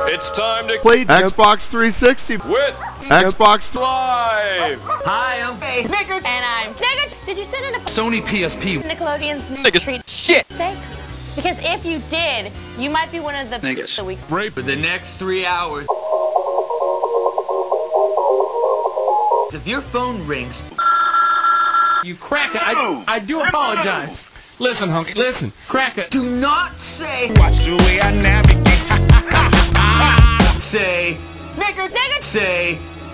It's time to play Xbox 360 with Xbox Live. Hi, I'm Nigger. And I'm Nigger. Did you send in a Sony PSP. Nickelodeon's Niggas treat shit. Thanks. Because if you did, you might be one of the Niggas. the week. Right for the next 3 hours. If your phone rings, you crack it. I do apologize. Listen, hunky, listen. Crack it. do not say, Watch the way I navigate. say, Nigger. say,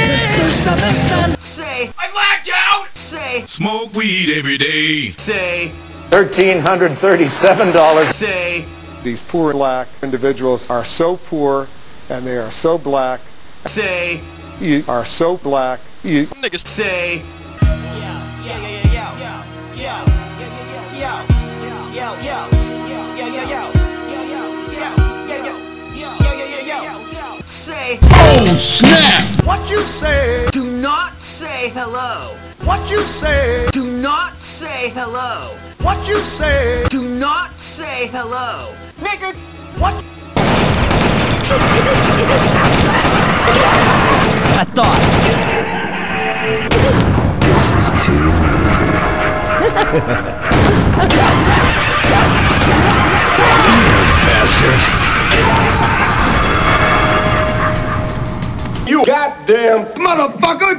say, I blacked out! say, Smoke weed every day. say, $1,337. say. These poor black individuals are so poor and they are so black. Say, You are so black. You Niggas say, say. Oh, snap! what you say? Do not say hello. What you say? Do not say hello. What you say? Do not say hello. Nigger. What? I thought. You goddamn motherfucker!